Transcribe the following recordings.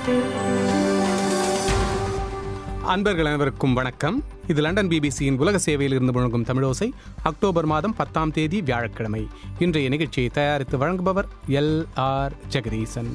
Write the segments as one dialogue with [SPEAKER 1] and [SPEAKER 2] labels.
[SPEAKER 1] அன்பர்கள் அனைவருக்கும் வணக்கம். இது லண்டன் பிபிசியின் உலக சேவையில் இருந்து முழங்கும் தமிழோசை. அக்டோபர் மாதம் 10ஆம் தேதி வியாழக்கிழமை. இன்றைய நிகழ்ச்சியை தயாரித்து வழங்குபவர் LR ஜெகதீசன்.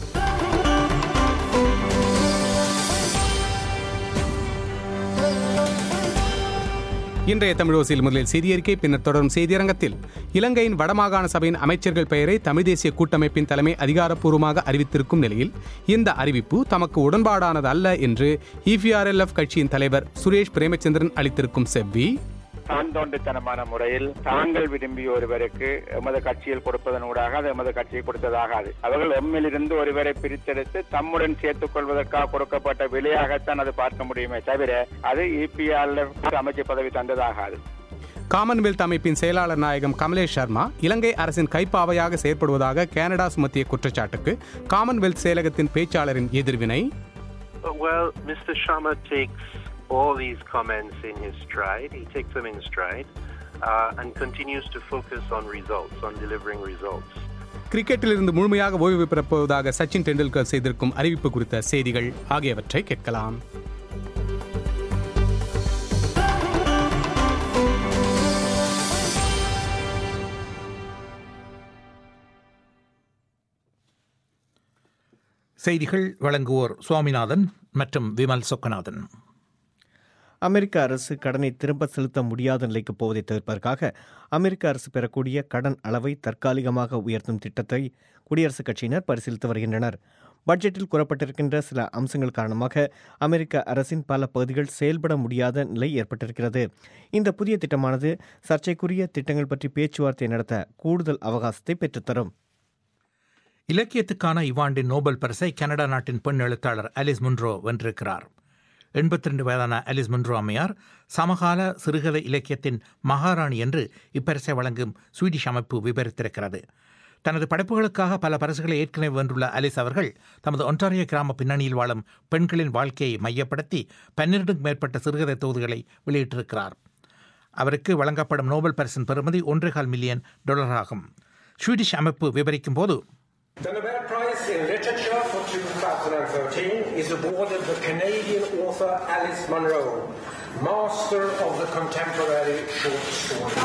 [SPEAKER 1] இன்றைய தமிழோசையில் முதலில் செய்தியறிக்கை, பின்னர் தொடரும் செய்தியரங்கத்தில் இலங்கையின் வடமாகாண சபையின் அமைச்சர்கள் பெயரை தமிழ் தேசிய கூட்டமைப்பின் தலைமை அதிகாரப்பூர்வமாக அறிவித்திருக்கும் நிலையில் இந்த அறிவிப்பு தமக்கு உடன்பாடானது அல்ல என்று EPRLF கட்சியின் தலைவர் சுரேஷ் பிரேமச்சந்திரன் அளித்திருக்கும் செவ்வி,
[SPEAKER 2] தாந்தோண்டித்தனமான முறையில் தாங்கள் விரும்பிய ஒருவருக்கு எமது கட்சியில் கொடுப்பதனூடாக அது எமது கட்சியை கொடுத்ததாகாது. அவர்கள் எம்மிலிருந்து ஒருவரை பிரித்தெடுத்து தம்முடன் சேர்த்துக் கொள்வதற்காக கொடுக்கப்பட்ட விலையாகத்தான் அது பார்க்க முடியுமே தவிர அது EPRLF அமைச்சர் பதவி தந்ததாகாது.
[SPEAKER 1] காமன்வெல்த் அமைப்பின் செயலாளர் நாயகம் கமலேஷ் சர்மா இலங்கை அரசின் கைப்பாவையாக செயற்படுவதாக கனடா சுமத்திய குற்றச்சாட்டுக்கு காமன்வெல்த் செயலகத்தின் பேச்சாளரின் எதிர்வினை.
[SPEAKER 3] Well, Mr. Sharma takes all these comments in his stride. He takes them in stride and continues to focus on results, on delivering results.
[SPEAKER 1] கிரிக்கெட்டிலிருந்து முழுமையாக ஓய்வு பெறப்போவதாக சச்சின் டெண்டுல்கர் செய்திருக்கும் அறிவிப்பு குறித்த செய்திகள் ஆகியவற்றை கேட்கலாம்.
[SPEAKER 4] செய்திகள் வழங்குவோர் சுவாமிநாதன் மற்றும் விமல் சொக்கநாதன்.
[SPEAKER 5] அமெரிக்க அரசு கடனை திரும்ப செலுத்த முடியாத நிலைக்கு போவதை தவிர்ப்பதற்காக அமெரிக்க அரசு பெறக்கூடிய கடன் அளவை தற்காலிகமாக உயர்த்தும் திட்டத்தை குடியரசுக் கட்சியினர் பரிசீலித்து வருகின்றனர். பட்ஜெட்டில் கூறப்பட்டிருக்கின்ற சில அம்சங்கள் காரணமாக அமெரிக்க அரசின் பல பகுதிகள் செயல்பட முடியாத நிலை ஏற்பட்டிருக்கிறது. இந்த புதிய திட்டமானது சர்ச்சைக்குரிய திட்டங்கள் பற்றி பேச்சுவார்த்தை நடத்த கூடுதல் அவகாசத்தை பெற்றுத்தரும்.
[SPEAKER 4] இலக்கியத்துக்கான இவ்வாண்டின் நோபல் பரிசை கனடா நாட்டின் பெண் எழுத்தாளர் அலிஸ் முன்ரோ வென்றிருக்கிறார். 82 வயதான அலிஸ் முன்ரோ அம்மையார் சமகால சிறுகதை இலக்கியத்தின் மகாராணி என்று இப்பரிசை வழங்கும் ஸ்வீடிஷ் அமைப்பு விவரித்திருக்கிறது. தனது படைப்புகளுக்காக பல பரிசுகளை ஏற்கனவே வென்றுள்ள அலிஸ் அவர்கள் தமது ஒன்டாரியோ கிராம பின்னணியில் வாழும் பெண்களின் வாழ்க்கையை மையப்படுத்தி 12க்கும் மேற்பட்ட சிறுகதை தொகுதிகளை வெளியிட்டிருக்கிறார். அவருக்கு வழங்கப்படும் நோபல் பரிசின் பெறுமதி $1.25 மில்லியன் ஆகும். ஸ்வீடிஷ் அமைப்பு விவரிக்கும் போது,
[SPEAKER 6] The Nobel Prize in Literature for 2013 is awarded the Canadian author Alice Munro, master of the contemporary short story.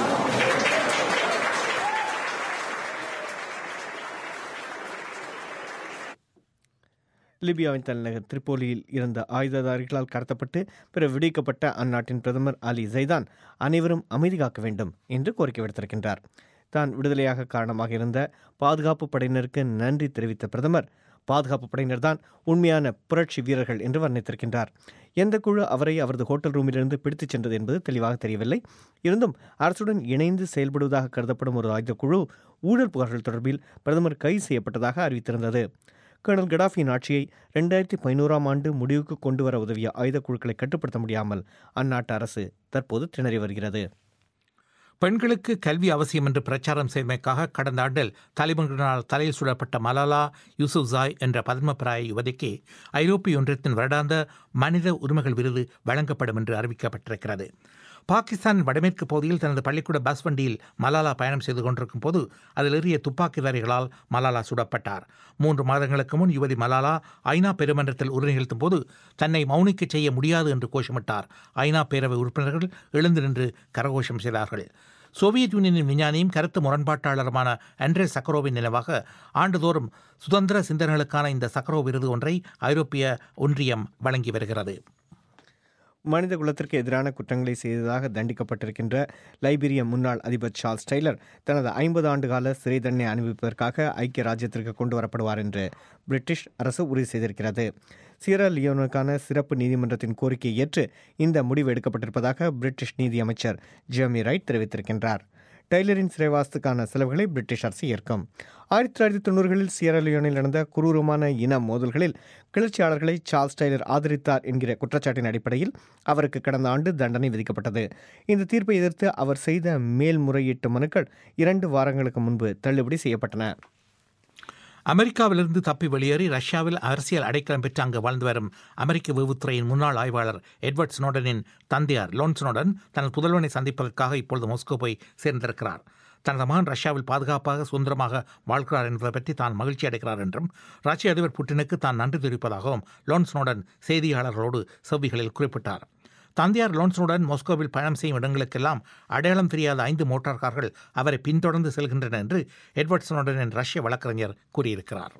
[SPEAKER 5] லிபியாவின் தலைநகர் திரிப்போலியில் இருந்த ஆயுததாரிகளால் கடத்தப்பட்டு பிறகு விடுவிக்கப்பட்ட அந்நாட்டின் பிரதமர் அலி ஜைதான் அனைவரும் அமைதி காக்க வேண்டும் என்று கோரிக்கை விடுத்திருக்கின்றார். தான் விடுதலையாக காரணமாக இருந்த பாதுகாப்பு படையினருக்கு நன்றி தெரிவித்த பிரதமர், பாதுகாப்பு படையினர் தான் உண்மையான புரட்சி வீரர்கள் என்று வர்ணித்திருக்கின்றார். எந்த குழு அவரை அவரது ஹோட்டல் ரூமிலிருந்து பிடித்துச் சென்றது என்பது தெளிவாக தெரியவில்லை. இருந்தும் அரசுடன் இணைந்து செயல்படுவதாக கருதப்படும் ஒரு ஆயுத குழு ஊழல் புகார்கள் தொடர்பில் பிரதமர் கைது செய்யப்பட்டதாக அறிவித்திருந்தது. கர்னல் கடாஃபியின் ஆட்சியை 2011ஆம் ஆண்டு முடிவுக்கு கொண்டு வர உதவிய ஆயுத குழுக்களை கட்டுப்படுத்த முடியாமல் அந்நாட்டு அரசு தற்போது திணறி வருகிறது.
[SPEAKER 4] பெண்களுக்கு கல்வி அவசியம் என்று பிரச்சாரம் செய்தமைக்காக கடந்த ஆண்டில் தாலிபான்களினால் தலையில் சுடப்பட்ட மலாலா யூசுப்சாய் என்ற பத்மபிராய யுவதிக்கு ஐரோப்பிய ஒன்றியத்தின் வருடாந்த மனித உரிமைகள் விருது வழங்கப்படும் என்று அறிவிக்கப்பட்டிருக்கிறது. பாகிஸ்தானின் வடமேற்கு பகுதியில் தனது பள்ளிக்கூட பஸ் வண்டியில் மலாலா பயணம் செய்து கொண்டிருக்கும் போது அதில் ஏறிய துப்பாக்கிதாரிகளால் மலாலா சுடப்பட்டார். 3 மாதங்களுக்கு முன் யுவதி மலாலா ஐநா பெருமன்றத்தில் உரை நிகழ்த்தும் போது தன்னை மௌனிக்க செய்ய முடியாது என்று கோஷமிட்டார். ஐநா பேரவை உறுப்பினர்கள் எழுந்து நின்று கரகோஷம் செய்தார்கள். சோவியத் யூனியனின் விஞ்ஞானியும் கருத்து முரண்பாட்டாளருமான அண்ட்ரே சக்கரோவின் நினைவாக ஆண்டுதோறும் சுதந்திர சிந்தனைகளுக்கான இந்த சக்கரோ விருது ஒன்றை ஐரோப்பிய ஒன்றியம் வழங்கி வருகிறது.
[SPEAKER 5] மனித குலத்திற்கு எதிரான குற்றங்களை செய்ததாக தண்டிக்கப்பட்டிருக்கின்ற லைபீரிய முன்னாள் அதிபர் சார்ல்ஸ் டெய்லர் தனது 50 ஆண்டுகால சிறை தண்டனை அனுபவிப்பதற்காக ஐக்கிய ராஜ்யத்திற்கு கொண்டு வரப்படுவார் என்று பிரிட்டிஷ் அரசு உறுதி செய்திருக்கிறது. சியரா லியோனுக்கான சிறப்பு நீதிமன்றத்தின் கோரிக்கையை ஏற்று இந்த முடிவு எடுக்கப்பட்டிருப்பதாக பிரிட்டிஷ் நீதி அமைச்சர் ஜெர்மி ரைட் தெரிவித்திருக்கின்றார். டெய்லரின் சிறைவாசத்துக்கான செலவுகளை பிரிட்டிஷ் அரசு ஏற்கும். 1990களில் சியரா லியோனில் நடந்த குரூரமான இன மோதல்களில் கிளர்ச்சியாளர்களை சார்ல்ஸ் டெய்லர் ஆதரித்தார் என்கிற குற்றச்சாட்டின் அடிப்படையில் அவருக்கு கடந்த ஆண்டு தண்டனை விதிக்கப்பட்டது. இந்த தீர்ப்பை எதிர்த்து அவர் செய்த மேல்முறையீட்டு மனுக்கள் 2 வாரங்களுக்கு முன்பு தள்ளுபடி செய்யப்பட்டன.
[SPEAKER 4] அமெரிக்காவிலிருந்து தப்பி வெளியேறி ரஷ்யாவில் அரசியல் அடைக்கலம் பெற்று அங்கு வாழ்ந்து வரும் அமெரிக்க வேவுத்துறையின் முன்னாள் ஆய்வாளர் எட்வர்ட் ஸ்னோடனின் தந்தையார் லோன் ஸ்னோடன் தனது புதல்வனை சந்திப்பதற்காக இப்பொழுது மாஸ்கோ போய் சேர்ந்திருக்கிறார். தனது மகன் ரஷ்யாவில் பாதுகாப்பாக சுதந்திரமாக வாழ்கிறார் என்பதை பற்றி தான் மகிழ்ச்சி அடைகிறார் என்றும் ரஷ்ய அதிபர் புட்டினுக்கு தான் நன்றி தெரிவிப்பதாகவும் லோன்ஸ்னோடன் செய்தியாளர்களோடு செவ்விகளில் குறிப்பிட்டார். தந்தையார் லோன்ஸ்னோடன் மாஸ்கோவில் பயணம் செய்யும் இடங்களுக்கெல்லாம் அடையாளம் தெரியாத 5 மோட்டார் கார்கள் அவரை பின்தொடர்ந்து செல்கின்றன என்று எட்வர்ட் ஸ்னோடனின் ரஷ்ய வழக்கறிஞர் கூறியிருக்கிறார்.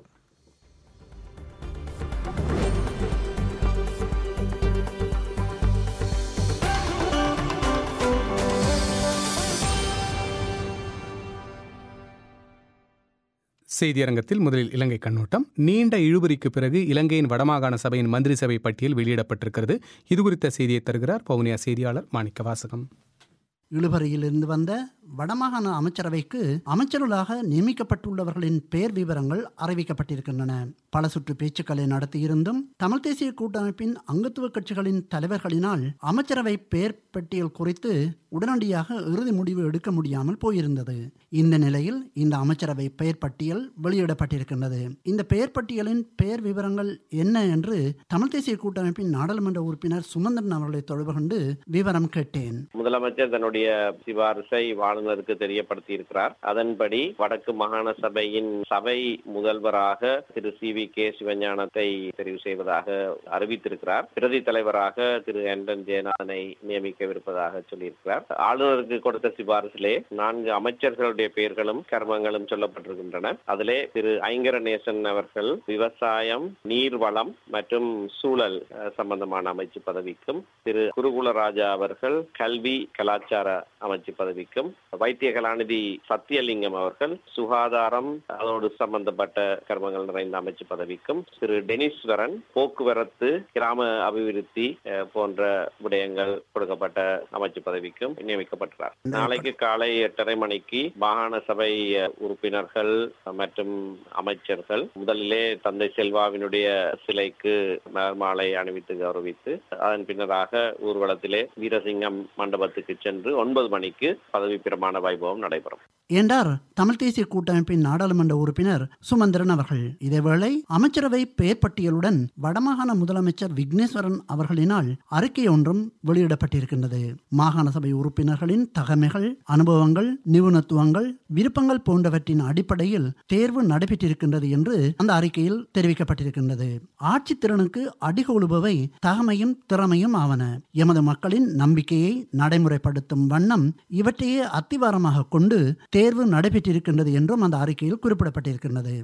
[SPEAKER 1] செய்தியரங்கத்தில் முதலில் இலங்கை கண்ணோட்டம். நீண்ட இழுபறிக்கு பிறகு இலங்கையின் வடமாகாண சபையின் மந்திரி சபை பட்டியல் வெளியிடப்பட்டிருக்கிறது. இதுகுறித்த செய்தியை தருகிறார் வவுனியா செய்தியாளர் மாணிக்க வாசகம்.
[SPEAKER 7] இழுபறியிலிருந்து வந்த வடமாகாண அமைச்சரவைக்கு அமைச்சர்களாக நியமிக்கப்பட்டுள்ளவர்களின் பெயர் விவரங்கள் அறிவிக்கப்பட்டிருக்கின்றன. பல சுற்று பேச்சுக்களை நடத்தியிருந்தும் தமிழ் தேசிய கூட்டமைப்பின் அங்கத்துவ கட்சிகளின் தலைவர்களினால் அமைச்சரவை பெயர் பட்டியல் குறித்து உடனடியாக இறுதி முடிவு எடுக்க முடியாமல் போயிருந்தது. இந்த நிலையில் இந்த அமைச்சரவை பெயர் பட்டியல் வெளியிடப்பட்டிருக்கின்றது. இந்த பெயர் பட்டியலின் பெயர் விவரங்கள் என்ன என்று தமிழ் தேசிய கூட்டமைப்பின் நாடாளுமன்ற உறுப்பினர் சுமந்திரன் அவர்களை தொடர்பு கொண்டு விவரம் கேட்டேன்.
[SPEAKER 8] முதலமைச்சர் தன்னுடைய சிபாரிசை ஆளுநருக்கு தெரியப்படுத்தி இருக்கிறார். அதன்படி வடக்கு மாகாண சபையின் சபை முதல்வராக திரு CVK சிவஞானத்தை தெரிவு செய்வதாக அறிவித்திருக்கிறார். பிரதி தலைவராக திரு என்டன் ஜெயநாதனை நியமிக்கவிருப்பதாக சொல்லியிருக்கிறார். ஆளுநருக்கு கொடுத்த சிபாரிசிலே 4 அமைச்சர்களுடைய பெயர்களும் கர்மங்களும் சொல்லப்பட்டிருக்கின்றன. அதிலே திரு ஐங்கரநேசன் அவர்கள் விவசாயம், நீர்வளம் மற்றும் சூழல் சம்பந்தமான அமைச்சு பதவிக்கும், திரு குருகுலராஜா அவர்கள் கல்வி கலாச்சார அமைச்சு பதவிக்கும், வைத்திய கலாநிதி சத்தியலிங்கம் அவர்கள் சுகாதாரம் அதோடு சம்பந்தப்பட்ட கர்மங்கள் நிறைந்த அமைச்சு பதவிக்கும், திரு டெனிஸ்வரன் போக்குவரத்து கிராம அபிவிருத்தி போன்ற விடயங்கள் கொடுக்கப்பட்ட அமைச்சு பதவிக்கும் நியமிக்கப்பட்டார். நாளைக்கு காலை 8:30 மணிக்கு மாகாண சபை உறுப்பினர்கள் மற்றும் அமைச்சர்கள் முதலிலே தந்தை செல்வாவினுடைய சிலைக்கு மாலை அணிவித்து கௌரவித்து அதன் பின்னராக ஊர்வலத்திலே வீரசிங்கம் மண்டபத்துக்கு சென்று 9 மணிக்கு பதவி பிரமாண வைபவம் நடைபெறும்
[SPEAKER 7] என்றார் தமிழ் தேசிய கூட்டமைப்பின் நாடாளுமன்ற உறுப்பினர் சுமந்திரன் அவர்கள். இதேவேளை அமைச்சரவை பெயர் பட்டியலுடன் வடமாகாண முதலமைச்சர் விக்னேஸ்வரன் அவர்களினால் அறிக்கை ஒன்றும் வெளியிடப்பட்டிருக்கின்றது. மாகாண சபை உறுப்பினர்களின் தகமைகள், அனுபவங்கள், நிபுணத்துவங்கள், விருப்பங்கள் போன்றவற்றின் அடிப்படையில் தேர்வு நடைபெற்றிருக்கின்றது என்று அந்த அறிக்கையில் தெரிவிக்கப்பட்டிருக்கின்றது. ஆட்சி திறனுக்கு அடிகொழுபவை தகமையும் திறமையும் ஆவன. எமது மக்களின் நம்பிக்கையை நடைமுறைப்படுத்தும் வண்ணம் இவற்றையே அத்திவாரமாக கொண்டு தேர்வு நடைபெற்றிருக்கின்றது என்றும் அந்த அறிக்கையில் குறிப்பிடப்பட்டிருக்கின்றது.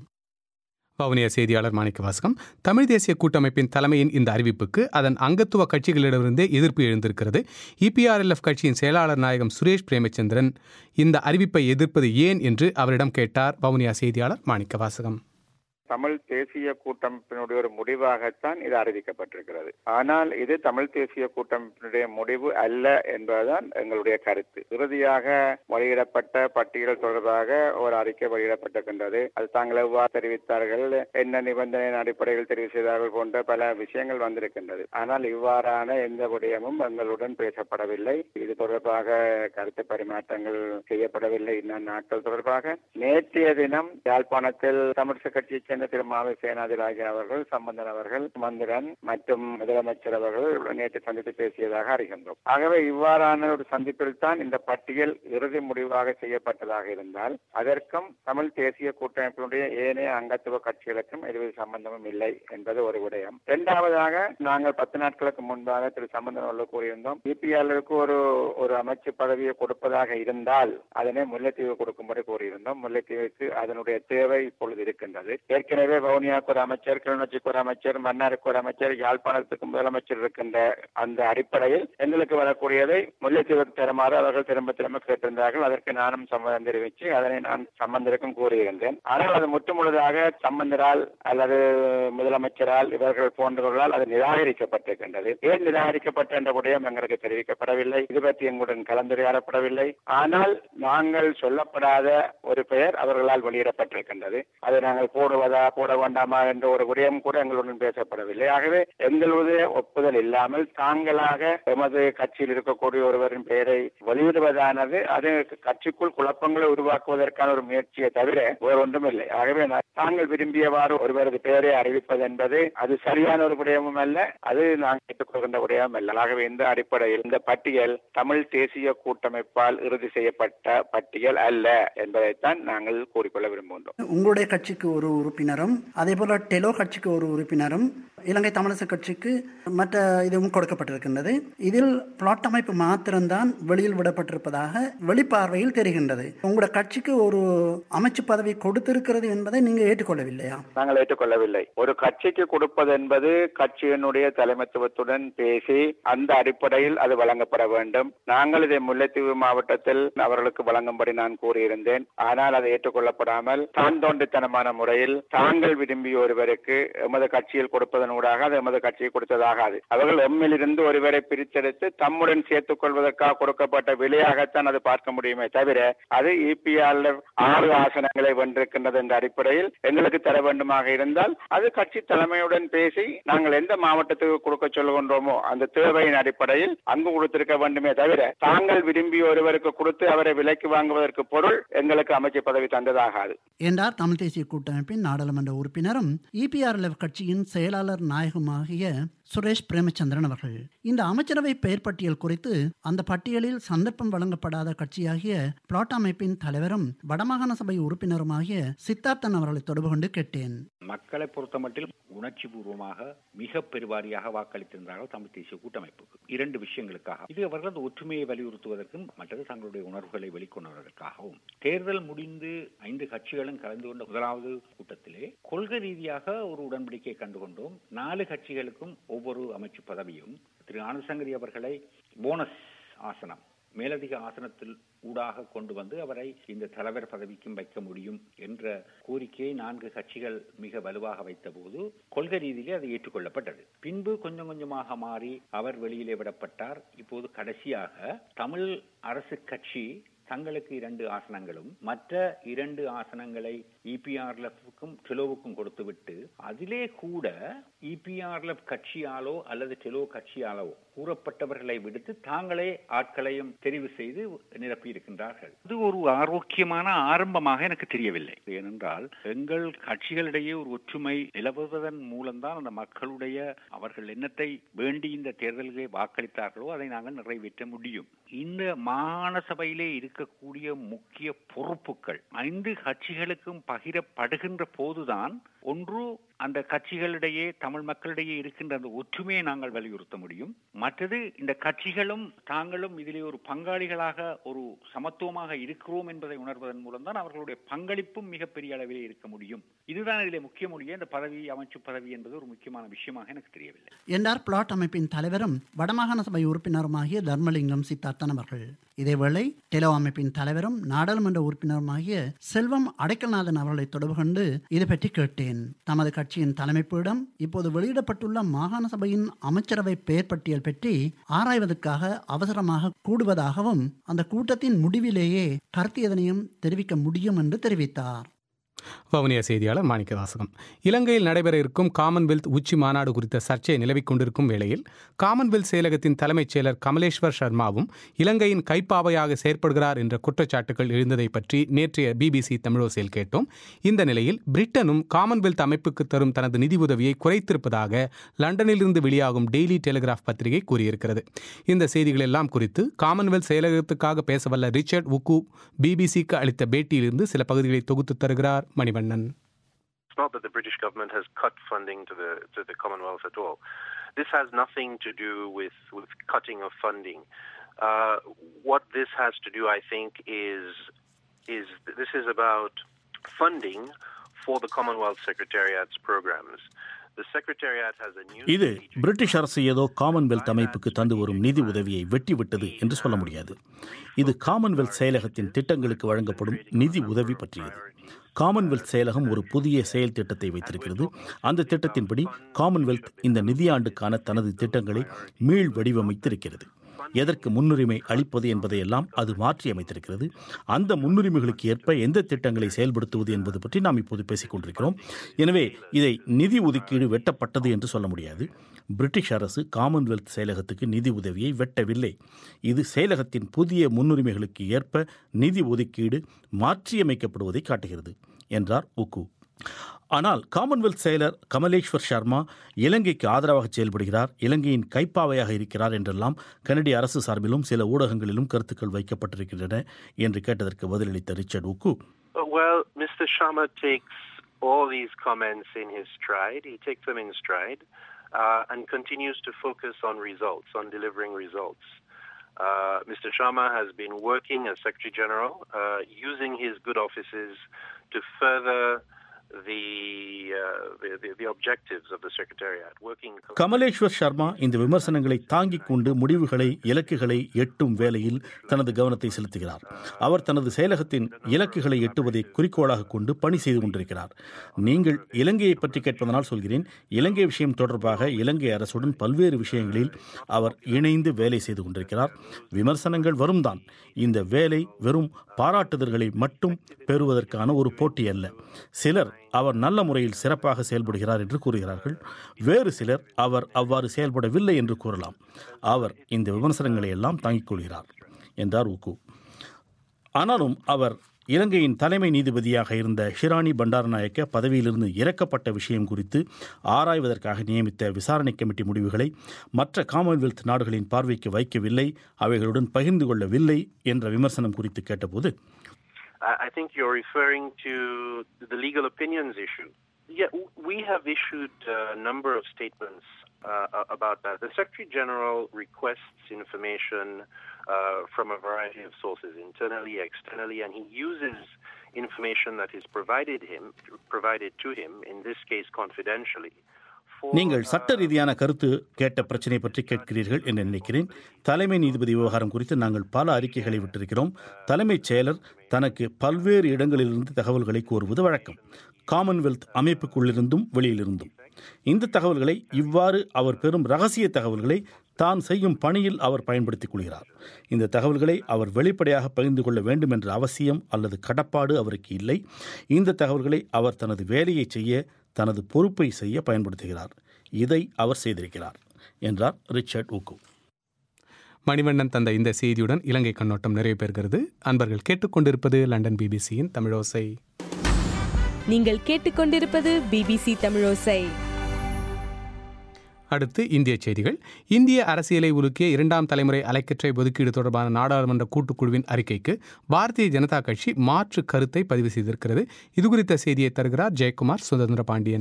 [SPEAKER 1] வவுனியா செய்தியாளர் மாணிக்க வாசகம். தமிழ் தேசிய கூட்டமைப்பின் தலைமையின் இந்த அறிவிப்புக்கு அதன் அங்கத்துவ கட்சிகளிடமிருந்தே எதிர்ப்பு எழுந்திருக்கிறது. EPRLF கட்சியின் செயலாளர் நாயகம் சுரேஷ் பிரேமச்சந்திரன் இந்த அறிவிப்பை எதிர்ப்பது ஏன் என்று அவரிடம் கேட்டார் வவுனியா செய்தியாளர் மாணிக்க வாசகம்.
[SPEAKER 2] தமிழ் தேசிய கூட்டமைப்பினுடைய ஒரு முடிவாகத்தான் இது அறிவிக்கப்பட்டிருக்கிறது. ஆனால் இது தமிழ் தேசிய கூட்டமைப்பினுடைய முடிவு அல்ல என்பதுதான் எங்களுடைய கருத்து. இறுதியாக வெளியிடப்பட்ட பட்டியல் தொடர்பாக ஒரு அறிக்கை வெளியிடப்பட்டிருக்கின்றது. அது தாங்கள் எவ்வாறு தெரிவித்தார்கள், என்ன நிபந்தனையின் அடிப்படையில் தெரிவு செய்தார்கள் போன்ற பல விஷயங்கள் வந்திருக்கின்றது. ஆனால் இவ்வாறான எந்த விடயமும் எங்களுடன் பேசப்படவில்லை. இது தொடர்பாக கருத்து பரிமாற்றங்கள் செய்யப்படவில்லை. இன்னும் நாட்கள் தொடர்பாக நேற்றைய தினம் யாழ்ப்பாணத்தில் தமிழக கட்சியை சேர்ந்த திரு மாவை சேனாதிராஜா அவர்கள், சம்பந்தன் அவர்கள், மந்திரன் மற்றும் முதலமைச்சர் அவர்கள் நேற்று சந்தித்து பேசியதாக அறிகின்றோம். ஆகவே இவ்வாறான ஒரு சந்திப்பில் தான் இந்த பட்டியல் இறுதி முடிவாக செய்யப்பட்டதாக இருந்தால் அதற்கும் தமிழ் தேசிய கூட்டமைப்பினுடைய ஏனைய அங்கத்துவ கட்சிகளுக்கும் எதுவும் சம்பந்தமும் இல்லை என்பது ஒரு விடயம். இரண்டாவதாக, நாங்கள் 10 நாட்களுக்கு முன்பாக திரு சம்பந்தன் அவர்கள் கூறியிருந்தோம், EPRLக்கு ஒரு அமைச்சு பதவியை கொடுப்பதாக இருந்தால் அதனை முல்லைத்தீவு கொடுக்கும்படி கூறியிருந்தோம். முல்லைத்தீவுக்கு அதனுடைய தேவை இப்பொழுது இருக்கின்றது. ஏற்கனவே வவுனியாவுக்கு ஒரு அமைச்சர், கிளிநொச்சிக்கு ஒரு அமைச்சர், மன்னாருக்கு ஒரு அமைச்சர், யாழ்ப்பாணத்துக்கு முதலமைச்சர் இருக்கின்ற அந்த அடிப்படையில் எங்களுக்கு வரக்கூடியதை முல்லைத்தீவுக்கு தருமாறு அவர்கள் திரும்ப திரும்ப கேட்டிருந்தார்கள். அதற்கு நானும் சம்மதம் தெரிவித்து அதனை நான் சம்பந்தருக்கும் கூறியிருந்தேன். ஆனால் அது முற்றுமுழுதாக சம்பந்தரால் அல்லது முதலமைச்சரால் இவர்கள் போன்றவர்களால் அது நிராகரிக்கப்பட்டிருக்கின்றது. ஏன் நிராகரிக்கப்பட்ட என்ற விடயம் எங்களுக்கு தெரிவிக்கப்படவில்லை. இது பற்றி எங்களுடன் கலந்துரையாடப்படவில்லை. ஆனால் நாங்கள் சொல்லப்படாத ஒரு பெயர் அவர்களால் வெளியிடப்பட்டிருக்கின்றது. அதை நாங்கள் போடுவதா போடுவதா போட வேண்டாமா என்ற ஒரு விடயம் கூட எங்களுடன் பேசப்படவில்லை. ஆகவே எங்களுடைய ஒப்புதல் இல்லாமல் தாங்களாக எமது கட்சியில் இருக்கக்கூடிய ஒருவரின் பெயரை வெளியிடுவதானது அது கட்சிக்குள் குழப்பங்களை உருவாக்குவதற்கான ஒரு முயற்சியை தவிர வேறு ஒன்றும் இல்லை. ஆகவே தாங்கள் விரும்பியவாறு ஒருவரது பெயரை அறிவிப்பது என்பது அது சரியான ஒரு விடயமும் அல்ல, அது நாங்கள் ஏற்றுக்கொள்கின்ற விடயமும் அல்ல. ஆகவே இந்த அடிப்படையில் இந்த பட்டியல் தமிழ் தேசிய கூட்டமைப்பால் இறுதி செய்யப்பட்ட பட்டியல் அல்ல என்பதைத்தான் நாங்கள் கூறிக்கொள்ள விரும்புகின்றோம்.
[SPEAKER 7] உங்களுடைய கட்சிக்கு ஒரு உறுப்பினரும் அதே போல டெலோ கட்சிக்கு ஒரு உறுப்பினரும் இலங்கை தமிழரசு கட்சிக்கு மற்ற இதுவும் கொடுக்கப்பட்டிருக்கின்றது. இதில் பிளாட் அமைப்பு மாத்திரம்தான் வெளியில் விடப்பட்டிருப்பதாக வெளிப்பார்வையில் தெரிகின்றது. உங்களுடைய கட்சிக்கு ஒரு அமைச்சு பதவி கொடுத்திருக்கிறது என்பதை நீங்க ஏற்றுக்கொள்ளவில்லையா?
[SPEAKER 2] நாங்கள் ஏற்றுக்கொள்ளவில்லை. ஒரு கட்சிக்கு கொடுப்பது என்பது கட்சியினுடைய தலைமைத்துவத்துடன் பேசி அந்த அடிப்படையில் அது வழங்கப்பட வேண்டும். நாங்கள் இதை முல்லைத்தீவு மாவட்டத்தில் அவர்களுக்கு வழங்கும்படி நான் கூறியிருந்தேன். ஆனால் அதை ஏற்றுக்கொள்ளப்படாமல் தான் தோன்றித்தனமான முறையில் தாங்கள் விரும்பிய ஒருவருக்கு எமது கட்சியில் கொடுப்பதன் ஊடாக அது எமது கட்சியை கொடுத்ததாகாது. அவர்கள் எம்மிலிருந்து ஒருவரை பிரித்தெடுத்து தம்முடன் சேர்த்துக் கொள்வதற்காக கொடுக்கப்பட்ட விலையாகத்தான் அது பார்க்க முடியுமே தவிர அது EPR 6 ஆசனங்களை வென்றிருக்கின்றது என்ற அடிப்படையில் எங்களுக்கு தர வேண்டுமாக இருந்தால் அது கட்சி தலைமையுடன் பேசி நாங்கள் எந்த மாவட்டத்துக்கு கொடுக்க சொல்லுகின்றோமோ அந்த தேவையின் அடிப்படையில் அங்கு கொடுத்திருக்க வேண்டுமே தவிர தாங்கள் விரும்பிய ஒருவருக்கு கொடுத்து அவரை விலைக்கு வாங்குவதற்கு பொருள் எங்களுக்கு அமைச்சு பதவி தந்ததாகாது
[SPEAKER 7] என்றார் தமிழ் தேசிய கூட்டமைப்பின் நாடாளுமன்ற உறுப்பினரும் EPRLF கட்சியின் செயலாளர் நாயகமாகிய சுரேஷ் பிரேமச்சந்திரன் அவர்கள். இந்த அமைச்சரவை பெயர் பட்டியல் குறித்து அந்த பட்டியலில் சந்தர்ப்பம் வழங்கப்படாத கட்சியாகிய பிளாட் அமைப்பின் தலைவரும் வடமாகாண சபை உறுப்பினருமாகிய சித்தார்த்தன் அவர்களை தொடர்பு கொண்டு கேட்டேன்.
[SPEAKER 9] மக்களை பொறுத்தமட்டில் உணர்ச்சி பூர்வமாக மிக பெருவாரியாக வாக்களித்திருந்தார்கள் தமிழ் தேசிய கூட்டமைப்புக்கு 2 விஷயங்களுக்காக. இது அவர்களது ஒற்றுமையை வலியுறுத்துவதற்கும் மற்றது தங்களுடைய உணர்வுகளை வெளிக்கொணர்வதற்காகவும். தேர்தல் முடிந்து 5 கட்சிகளும் கலந்து கொண்ட முதலாவது கூட்டத்திலே கொள்கை ரீதியாக ஒரு உடன்படிக்கை கண்டுகொண்டோம். 4 கட்சிகளுக்கும் ஒவ்வொரு அமைச்சு பதவியும் திரு ஆனந்தசங்கரி அவர்களை போனஸ் ஆசனம் மேலதிக ஆசனத்தில் ஊடாக கொண்டு வந்து அவரை இந்த தலைவர் பதவிக்கும் வைக்க முடியும் என்ற கோரிக்கையை 4 கட்சிகள் மிக வலுவாக வைத்த போது கொள்கை ரீதியிலே அது ஏற்றுக்கொள்ளப்பட்டது. பின்பு கொஞ்சம் கொஞ்சமாக மாறி அவர் வெளியிலே விடப்பட்டார். இப்போது கடைசியாக தமிழ் அரசு கட்சி தங்களுக்கு 2 ஆசனங்களும் மற்ற 2 ஆசனங்களை EPRLFக்கும் டெலோவுக்கும் கொடுத்துவிட்டு அதிலே கூட EPRLF கட்சியாலோ அல்லது டெலோ கட்சியாலோ கூறப்பட்டவர்களை விடுத்து தாங்களே ஆட்களையும் தெரிவு செய்து நிரப்பி இருக்கின்றார்கள். இது ஒரு ஆரோக்கியமான ஆரம்பமாக எனக்கு தெரியவில்லை. ஏனென்றால் எங்கள் கட்சிகளிடையே ஒரு ஒற்றுமை நிலவுவதன் மூலம்தான் அந்த மக்களுடைய அவர்கள் என்னத்தை வேண்டி இந்த தேர்தல்களை வாக்களித்தார்களோ அதை நாங்கள் நிறைவேற்ற முடியும். இந்த மாகாண சபையிலே இருக்கக்கூடிய முக்கிய பொறுப்புகள் 5 கட்சிகளுக்கும் பகிரப்படுகின்ற போதுதான் ஒன்று அந்த கட்சிகளிடையே தமிழ் மக்களிடையே இருக்கின்ற அந்த ஒற்றுமையை நாங்கள் வலியுறுத்த முடியும். மற்றது இந்த கட்சிகளும் தாங்களும் இதிலே ஒரு பங்காளிகளாக ஒரு சமத்துவமாக இருக்கிறோம் என்பதை உணர்வதன் மூலம்தான் அவர்களுடைய பங்களிப்பும் மிகப்பெரிய அளவிலே இருக்க முடியும். இதுதான் இதிலே முக்கியமொழியே இந்த பதவி அமைச்சு பதவி என்பது ஒரு முக்கியமான விஷயமாக எனக்கு தெரியவில்லை
[SPEAKER 7] என்றார் பிளாட் அமைப்பின் தலைவரும் வடமாகாண சபை உறுப்பினருமாகிய தர்மலிங்கம் சித்தார்த்தன் அவர்கள். இதேவேளை டெலோ அமைப்பின் தலைவரும் நாடாளுமன்ற உறுப்பினருமாகிய செல்வம் அடைக்கல்நாதன் அவர்களை தொடர்பு கொண்டு இது பற்றி கேட்டேன். தமது கட்சியின் தலைமைப்பிடம் இப்போது வெளியிடப்பட்டுள்ள மாகாண சபையின் அமைச்சரவை பெயர் பட்டியல் பற்றி ஆராய்வதற்காக அவசரமாக கூடுவதாகவும் அந்த கூட்டத்தின் முடிவிலேயே கருத்து எதனையும் தெரிவிக்க முடியும் என்று தெரிவித்தார்.
[SPEAKER 1] வவுனியா செய்தியாளர் மாணிக்கவாசகம். இலங்கையில் நடைபெற இருக்கும் காமன்வெல்த் உச்சி மாநாடு குறித்த சர்ச்சை நிலவிக் கொண்டிருக்கும் வேளையில் காமன்வெல்த் செயலகத்தின் தலைமைச் செயலர் கமலேஸ்வர் சர்மாவும் இலங்கையின் கைப்பாவையாக செயற்படுகிறார் என்ற குற்றச்சாட்டுகள் எழுந்ததை பற்றி நேற்றைய BBC தமிழோசையில் கேட்டோம். இந்த நிலையில் பிரிட்டனும் காமன்வெல்த் அமைப்புக்கு தரும் தனது நிதி உதவியை குறைத்திருப்பதாக லண்டனிலிருந்து வெளியாகும் டெய்லி டெலிகிராஃப் பத்திரிகை கூறியிருக்கிறது. இந்த செய்திகள் எல்லாம் குறித்து காமன்வெல்த் செயலகத்துக்காக பேசவல்ல ரிச்சர்ட் உக்கு BBCக்கு அளித்த பேட்டியிலிருந்து சில பகுதிகளை தொகுத்து தருகிறார் Manivannan.
[SPEAKER 3] It's not that the British government has cut funding to the Commonwealth at all. This has nothing to do with cutting of funding. What this has to do, I think, is this is about funding for the Commonwealth Secretariat's programs.
[SPEAKER 10] இது British அரசு ஏதோ Commonwealth அமைப்புக்கு தந்து வரும் நிதி உதவியை வெட்டிவிட்டது என்று சொல்ல முடியாது. இது காமன்வெல்த் செயலகத்தின் திட்டங்களுக்கு வழங்கப்படும் நிதி உதவி பற்றியது. காமன்வெல்த் செயலகம் ஒரு புதிய செயல் திட்டத்தை வைத்திருக்கிறது. அந்த திட்டத்தின்படி காமன்வெல்த் இந்த நிதியாண்டுக்கான தனது திட்டங்களை மீள் வடிவமைத்திருக்கிறது. எதற்கு முன்னுரிமை அளிப்பது என்பதையெல்லாம் அது மாற்றி அமைத்திருக்கிறது. அந்த முன்னுரிமைகளுக்கு ஏற்ப எந்த திட்டங்களை செயல்படுத்துவது என்பது பற்றி நாம் இப்போது பேசிக் கொண்டிருக்கிறோம். எனவே இதை நிதி ஒதுக்கீடு வெட்டப்பட்டது என்று சொல்ல முடியாது. பிரிட்டிஷ் அரசு காமன்வெல்த் செயலகத்துக்கு நிதி உதவியை வெட்டவில்லை. இது செயலகத்தின் புதிய முன்னுரிமைகளுக்கு ஏற்ப நிதி ஒதுக்கீடு மாற்றியமைக்கப்படுவதை காட்டுகிறது என்றார் உக்கு. ஆனால் காமன்வெல்த் செயலர் கமலேஸ்வர் சர்மா இலங்கைக்கு ஆதரவாக செயல்படுகிறார், இலங்கையின் கைப்பாவையாக இருக்கிறார் என்றெல்லாம் கனடிய அரசு சார்பிலும் சில ஊடகங்களிலும் கருத்துக்கள் வைக்கப்பட்டிருக்கின்றன என்று கேட்டதற்கு பதிலளித்த ரிச்சர்ட் உக்கு,
[SPEAKER 3] Well, Mr. Sharma takes all these comments in his stride. He takes them in stride and continues to focus on results, on delivering results. Mr. Sharma has been working as Secretary General, using his good offices to further the objectives of the Secretariat.
[SPEAKER 10] Kamaleshwar Sharma இந்த விமர்சனங்களை தாங்கிக் கொண்டு முடிவுகளை, இலக்குகளை எட்டும் வேளையில் தனது கவனத்தை செலுத்துகிறார். அவர் தனது செயலகத்தின் இலக்குகளை எட்டுவதை குறிக்கோளாக கொண்டு பணி செய்து கொண்டிருக்கிறார். நீங்கள் இலங்கையை பற்றி கேட்பதனால் சொல்கிறேன். இலங்கை விஷயம் தொடர்பாக இலங்கை அரசுடன் பல்வேறு விஷயங்களில் அவர் இணைந்து வேலை செய்து கொண்டிருக்கிறார். விமர்சனங்கள் வரும் தான். இந்த வேலை வெறும் பாராட்டுதல்களை மட்டும் பெறுவதற்கான ஒரு போட்டி அல்ல. சிலர் அவர் நல்ல முறையில் சிறப்பாக செயல்படுகிறார் என்று கூறுகிறார்கள். வேறு சிலர் அவர் அவ்வாறு செயல்படவில்லை என்று கூறலாம். அவர் இந்த விமர்சனங்களை எல்லாம் தாங்கிக் கொள்கிறார் என்றார் உக்கு. ஆனாலும் அவர் இலங்கையின் தலைமை நீதிபதியாக இருந்த ஷிராணி பண்டாரநாயக்க பதவியிலிருந்து இறக்கப்பட்ட விஷயம் குறித்து ஆராய்வதற்காக நியமித்த விசாரணை கமிட்டி முடிவுகளை மற்ற காமன்வெல்த் நாடுகளின் பார்வைக்கு வைக்கவில்லை, அவைகளுடன் பகிர்ந்து கொள்ளவில்லை என்ற விமர்சனம் குறித்து கேட்டபோது,
[SPEAKER 3] I think you're referring to the legal opinions issue. Yeah, we have issued a number of statements about that. The Secretary General requests information from a variety of sources, internally, externally, and he uses information that is provided to him, in this case confidentially.
[SPEAKER 10] நீங்கள் சட்ட ரீதியான கருத்து கேட்ட பிரச்சனை பற்றி கேட்கிறீர்கள் என்று நினைக்கிறேன். தலைமை நீதிபதி விவகாரம் குறித்து நாங்கள் பல அறிக்கைகளை விட்டிருக்கிறோம். தலைமைச் செயலர் தனக்கு பல்வேறு இடங்களிலிருந்து தகவல்களை கோருவது வழக்கம், காமன்வெல்த் அமைப்புக்குள்ளிருந்தும் வெளியிலிருந்தும். இந்த தகவல்களை இவ்வாறு அவர் பெறும் இரகசிய தகவல்களை தான் செய்யும் பணியில் அவர் பயன்படுத்திக் கொள்கிறார். இந்த தகவல்களை அவர் வெளிப்படையாக பகிர்ந்து கொள்ள வேண்டும் என்ற அவசியம் அல்லது கடப்பாடு அவருக்கு இல்லை. இந்த தகவல்களை அவர் தனது வேலையை செய்ய, தனது பொறுப்பை செய்ய பயன்படுத்துகிறார். இதை அவர் செய்திருக்கிறார் என்றார் ரிச்சர்ட் உக்கு.
[SPEAKER 1] மணிவண்ணன் தந்த இந்த செய்தியுடன் இலங்கை கண்ணோட்டம் நிறைவு பெறுகிறது. அன்பர்கள் கேட்டுக்கொண்டிருப்பது லண்டன் பிபிசியின் தமிழோசை.
[SPEAKER 11] நீங்கள் கேட்டுக்கொண்டிருப்பது பிபிசி தமிழோசை.
[SPEAKER 1] அடுத்து இந்திய செய்திகள். இந்திய அரசியலை உலுக்கிய இரண்டாம் தலைமுறை அலைக்கற்றை ஒதுக்கீடு தொடர்பான நாடாளுமன்ற கூட்டுக்குழுவின் அறிக்கைக்கு பாரதிய ஜனதா கட்சி மாற்று கருத்தை பதிவு செய்திருக்கிறது. இதுகுறித்த செய்தியை தருகிறார் ஜெயக்குமார் சுதந்திர பாண்டியன்.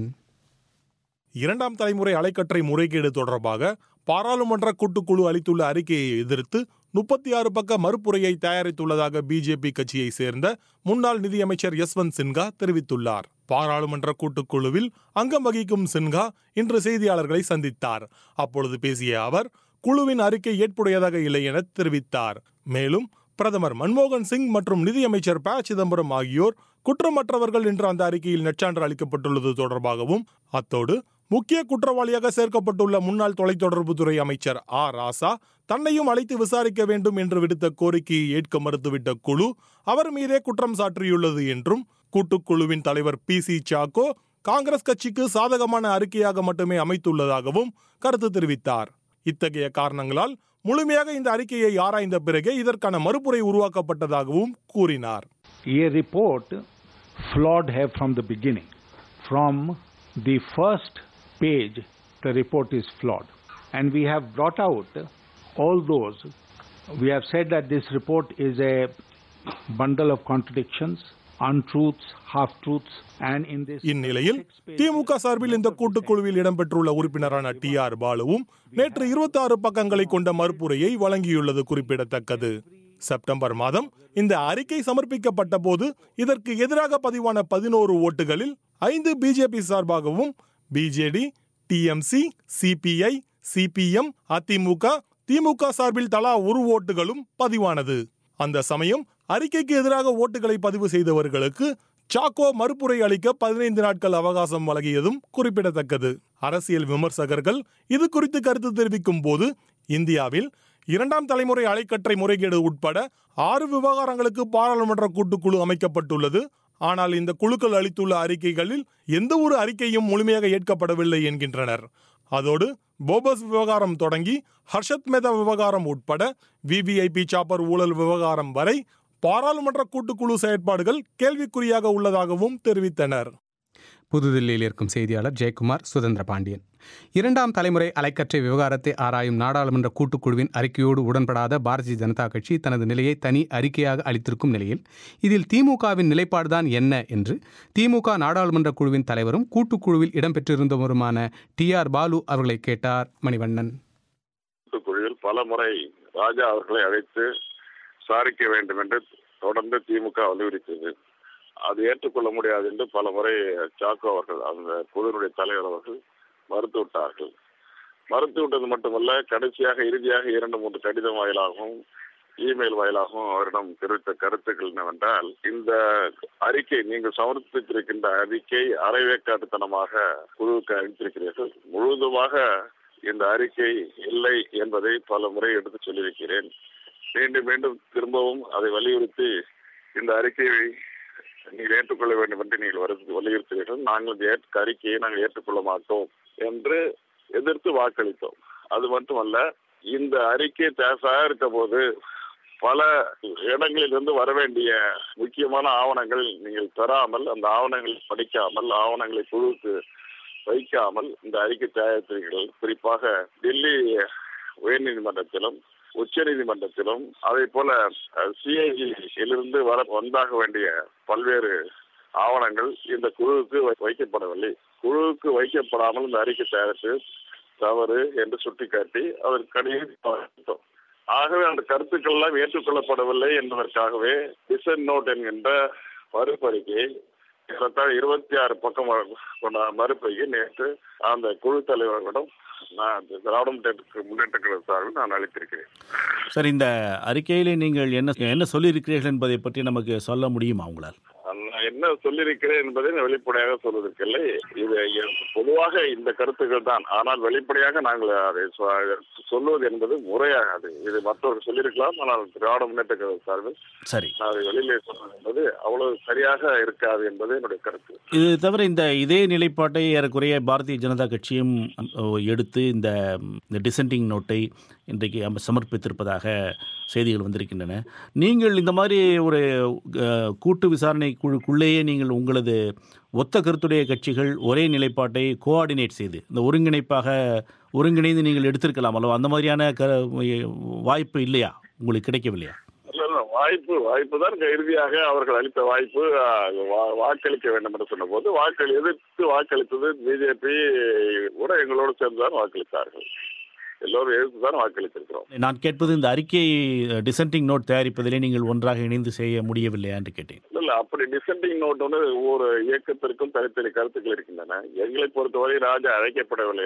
[SPEAKER 12] இரண்டாம் தலைமுறை அலைக்கற்றை முறைகேடு தொடர்பாக பாராளுமன்ற கூட்டுக்குழு அளித்துள்ள அறிக்கையை எதிர்த்து 36 பக்க மறுப்புரையை தயாரித்துள்ளதாக பிஜேபி கட்சியை சேர்ந்த முன்னாள் நிதியமைச்சர் யஸ்வந்த் சின்ஹா தெரிவித்துள்ளார். பாராளுமன்ற கூட்டுக்குழுவில் அங்கம் வகிக்கும் சின்ஹா இன்று செய்தியாளர்களை சந்தித்தார். அப்பொழுது பேசிய அவர் குழுவின் அறிக்கை ஏற்புடையதாக இல்லை என தெரிவித்தார். மேலும் பிரதமர் மன்மோகன் சிங் மற்றும் நிதியமைச்சர் ப சிதம்பரம் ஆகியோர் குற்றமற்றவர்கள் என்று அந்த அறிக்கையில் நற்சான்று அளிக்கப்பட்டுள்ளது தொடர்பாகவும், அத்தோடு முக்கிய குற்றவாளியாக சேர்க்கப்பட்டுள்ள முன்னாள் தொலைத்தொடர்புத்துறை அமைச்சர் ஆ ராசா தன்னையும் அழைத்து விசாரிக்க வேண்டும் என்று விடுத்த கோரிக்கையை ஏற்க மறுத்துவிட்ட குழு அவர் மீதே குற்றம் சாட்டியுள்ளது என்றும், கூட்டுக்குழுவின் தலைவர் பி.சி. சாக்கோ காங்கிரஸ் கட்சிக்கு சாதகமான அறிக்கையாக மட்டுமே அமைத்துள்ளதாகவும் கருத்து தெரிவித்தார். இத்தகைய காரணங்களால் முழுமையாக இந்த அறிக்கையை ஆராய்ந்த பிறகே இதற்கான மறுப்புரை உருவாக்கப்பட்டதாகவும் கூறினார்.
[SPEAKER 13] A report flawed have from the beginning. From the first page, the report is flawed. And we have brought out all those. We have said that this report is a bundle of contradictions, untruths, half-truths, and in this...
[SPEAKER 12] இந்நிலையில் திமுக சார்பில் இந்த கூட்டுக்குழுவில் இடம்பெற்றுள்ள உறுப்பினரான TR. பாலுவும் நேற்று 26 பக்கங்களை கொண்ட மறுப்புரையை வழங்கியுள்ளது குறிப்பிடத்தக்கது. செப்டம்பர் மாதம் இந்த அறிக்கை சமர்ப்பிக்கப்பட்ட போது இதற்கு எதிராக பதிவான 11 ஓட்டுகளில் 5 பிஜேபி சார்பாகவும், பிஜேடி, டிஎம்சி, சிபிஐ, சிபிஎம், அதிமுக, திமுக சார்பில் தலா 1 ஓட்டுகளும் பதிவானது. அந்த சமயம் அறிக்கைக்கு எதிராக ஓட்டுகளை பதிவு செய்தவர்களுக்கு சாக்கோ மறுப்புரை அளிக்க 15 நாட்கள் அவகாசம் வழங்கியதும் குறிப்பிடத்தக்கது. அரசியல் விமர்சகர்கள் இது குறித்து கருத்து தெரிவிக்கும் போது, இந்தியாவில் இரண்டாம் தலைமுறை அலைக்கற்றை முறைகேடு உட்பட 6 விவகாரங்களுக்கு பாராளுமன்ற கூட்டுக்குழு அமைக்கப்பட்டுள்ளது. ஆனால் இந்த குழுக்கள் அளித்துள்ள அறிக்கைகளில் எந்த ஒரு அறிக்கையும் முழுமையாக ஏற்கப்படவில்லை என்கின்றனர். அதோடு போபஸ் விவகாரம் தொடங்கி ஹர்ஷத் மேதா விவகாரம் உட்பட விவிஐபி சாப்பர் ஊழல் விவகாரம் வரை பாராளுமன்ற கூட்டுக்குழு செயற்பாடுகள் கேள்விக்குறியாக உள்ளதாகவும் தெரிவித்தனர்.
[SPEAKER 1] புதுதில்லியில் இருக்கும் செய்தியாளர் ஜெயக்குமார் சுதந்திர பாண்டியன். இரண்டாம் தலைமுறை அலைக்கற்றை விவகாரத்தை ஆராயும் நாடாளுமன்ற கூட்டுக்குழுவின் அறிக்கையோடு உடன்படாத பாரதிய ஜனதா கட்சி தனது நிலையை தனி அறிக்கையாக அளித்திருக்கும் நிலையில் இதில் திமுகவின் நிலைப்பாடுதான் என்ன என்று திமுக நாடாளுமன்ற குழுவின் தலைவரும் கூட்டுக்குழுவில் இடம்பெற்றிருந்தவருமான TR பாலு அவர்களை கேட்டார் மணிவண்ணன்.
[SPEAKER 14] கூட்டுக்குழுவில் பல முறை ராஜா அவர்களை அழைத்து விசாரிக்க வேண்டும் என்று தொடர்ந்து திமுக வலியுறுத்தியது. அது ஏற்றுக்கொள்ள முடியாது என்று பல முறை சாக்கோ அவர்கள், அந்த குழுவினுடைய தலைவர் அவர்கள் மறுத்துவிட்டார்கள். மறுத்துவிட்டது மட்டுமல்ல, கடைசியாக இறுதியாக 2-3 கடிதம் வாயிலாகவும் இமெயில் வாயிலாகவும் அவரிடம் தெரிவித்த கருத்துக்கள் என்னவென்றால், இந்த அறிக்கை நீங்கள் சமர்ப்பித்திருக்கின்ற அறிக்கை அரைவேக்காட்டுத்தனமாக குழுவுக்கு அளித்திருக்கிறீர்கள். முழுவதுமாக இந்த அறிக்கை இல்லை என்பதை பல முறை எடுத்து சொல்லியிருக்கிறேன். மீண்டும் மீண்டும் திரும்பவும் அதை வலியுறுத்தி இந்த அறிக்கையை நீங்கள் ஏற்றுக்கொள்ள வேண்டும் என்று நீங்கள் வலியுறுத்துகிறீர்கள். நாங்கள் இந்த அறிக்கையை நாங்கள் ஏற்றுக்கொள்ள மாட்டோம் என்று எதிர்த்து வாக்களித்தோம். அது மட்டுமல்ல, இந்த அறிக்கை தயாரித்த போது பல இடங்களிலிருந்து வர வேண்டிய முக்கியமான ஆவணங்கள் நீங்கள் பெறாமல், அந்த ஆவணங்களை படிக்காமல், ஆவணங்களை குழுவுக்கு வைக்காமல் இந்த அறிக்கை தயாரித்தீர்கள். குறிப்பாக டெல்லி உயர்நீதிமன்றத்திலும் உச்ச நீதிமன்றத்திலும் அதே போல CIG-இலிருந்து வந்தாக வேண்டிய பல்வேறு ஆவணங்கள் இந்த குழுவுக்கு வைக்கப்படவில்லை. குழுவுக்கு வைக்கப்படாமல் இந்த அறிக்கை தயாரித்து தவறு என்று சுட்டிக்காட்டி அதற்கு கடிதம். ஆகவே அந்த கருத்துக்கள் எல்லாம் ஏற்றுக்கொள்ளப்படவில்லை என்பதற்காகவே டிசன் நோட் என்கின்ற மறுபறிக்கையை 26 பக்கம் கொண்ட மறுப்பையை நேற்று அந்த குழு தலைவர்களிடம் திராவிட முன்னேற்ற கழக சார்பில் நான் அளித்திருக்கிறேன்.
[SPEAKER 10] சார், இந்த அறிக்கையிலே நீங்கள் என்ன சொல்லியிருக்கிறீர்கள் என்பதை பற்றி நமக்கு சொல்ல முடியுமா உங்களால்?
[SPEAKER 14] என்ன சொல்லியிருக்கிறேன் என்பதை வெளிப்படையாக சொல்வதற்கில்லை. இது பொதுவாக இந்த கருத்துக்கள் தான். ஆனால் வெளிப்படையாக நாங்கள் அதை சொல்வது என்பது முறையாகாது. இது மற்றவர்கள் சொல்லியிருக்கலாம். ஆனால் திராவிட முன்னேற்ற கழக சார்பில்
[SPEAKER 10] சரி,
[SPEAKER 14] நான் அதை வெளியிலே சொல்வது என்பது அவ்வளவு சரியாக இருக்காது என்பது என்னுடைய கருத்து.
[SPEAKER 10] இது தவிர இதே நிலைப்பாட்டை ஏறக்குறைய பாரதிய ஜனதா கட்சியும் எடுத்து இந்த டிசெண்டிங் நோட்டை இன்றைக்கு சமர்ப்பித்திருப்பதாக செய்திகள் வந்திருக்கின்றன. நீங்கள் இந்த மாதிரி ஒரு கூட்டு விசாரணை குழுக்குள்ளேயே நீங்கள் உங்களது ஒத்த கருத்துடைய கட்சிகள் ஒரே நிலைப்பாட்டை கோஆர்டினேட் செய்து இந்த ஒருங்கிணைந்து நீங்கள் எடுத்திருக்கலாம் அல்லவா? அந்த மாதிரியான வாய்ப்பு இல்லையா, உங்களுக்கு கிடைக்கவில்லையா?
[SPEAKER 14] வாய்ப்பு தான் இறுதியாக அவர்கள் அளித்த வாய்ப்பு. வாக்களிக்க வேண்டும் என்று சொன்ன போது எதிர்த்து வாக்களித்தது பிஜேபி கூட எங்களோடு சேர்ந்துதான் வாக்களித்தார்கள். எல்லோரும் எதிர்த்துதான் வாக்களித்திருக்கிறோம்.
[SPEAKER 10] நான் கேட்பது, இந்த அறிக்கை டிசெண்டிங் நோட் தயாரிப்பதிலே நீங்கள் ஒன்றாக இணைந்து செய்ய முடியவில்லையா என்று கேட்டேன்.
[SPEAKER 14] இல்ல, அப்படி டிசெண்டிங் நோட் ஒவ்வொரு இயக்கத்திற்கும் தனித்தனி கருத்துக்கள் இருக்கின்றன. எங்களை பொறுத்தவரை ராஜா அழைக்கப்படவில்லை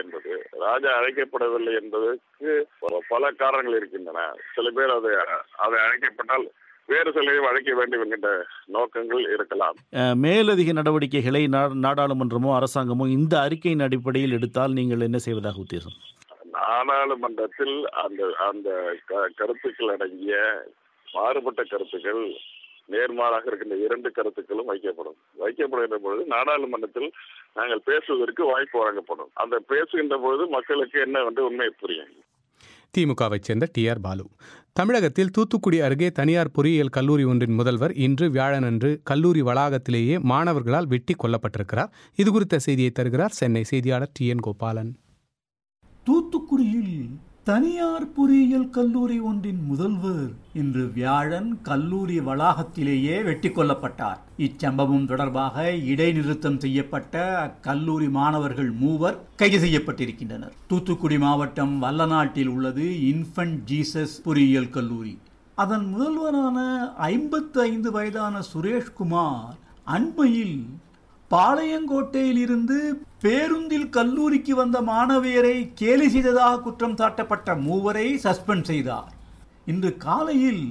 [SPEAKER 14] என்பதற்கு பல காரணங்கள் இருக்கின்றன. சில பேர் அதை அழைக்கப்பட்டால் வேறு சிலரையும் அழைக்க வேண்டும் என்கின்ற நோக்கங்கள் இருக்கலாம்.
[SPEAKER 10] மேலதிக நடவடிக்கைகளை நாடாளுமன்றமோ அரசாங்கமோ இந்த அறிக்கையின் அடிப்படையில் எடுத்தால் நீங்கள் என்ன செய்வதாக உத்தேசம்?
[SPEAKER 14] நாடாளுமன்றத்தில் அந்த கருத்துக்கள் அடங்கிய மாறுபட்ட கருத்துக்கள் நேர்மாறாக இருக்கின்ற 2 கருத்துக்களும் வைக்கப்படுகின்ற பொழுது நாடாளுமன்றத்தில் நாங்கள் பேசுவதற்கு வாய்ப்பு வழங்கப்படும். அந்த பேசுகின்ற பொழுது மக்களுக்கு என்ன வந்து உண்மை புரியும்.
[SPEAKER 1] திமுகவைச் சேர்ந்த TR பாலு. தமிழகத்தில் தூத்துக்குடி அருகே தனியார் பொறியியல் கல்லூரி ஒன்றின் முதல்வர் இன்று வியாழனன்று கல்லூரி வளாகத்திலேயே மாணவர்களால் வெட்டி கொல்லப்பட்டிருக்கிறார். இது குறித்த செய்தியை தருகிறார் சென்னை செய்தியாளர் TN கோபாலன்.
[SPEAKER 15] தூத்துக்குடியில் தனியார் பொறியியல் கல்லூரி ஒன்றின் முதல்வர் இன்று வியாழன் கல்லூரி வளாகத்திலேயே வெட்டி கொல்லப்பட்டார். இச்சம்பவம் தொடர்பாக இடைநிறுத்தம் செய்யப்பட்ட அக்கல்லூரி மாணவர்கள் 3 கைது செய்யப்பட்டிருக்கின்றனர். தூத்துக்குடி மாவட்டம் வல்லநாட்டில் உள்ளது இன்ஃபன்ட் ஜீசஸ் பொறியியல் கல்லூரி. அதன் முதல்வரான 55 வயதான சுரேஷ்குமார் அண்மையில் பாளையங்கோட்டையில் இருந்து பேருந்தில் கல்லூரிக்கு வந்த மாணவியரை கேலி செய்ததாக குற்றம் சாட்டப்பட்ட 3 சஸ்பெண்ட் செய்தார். இன்று காலையில்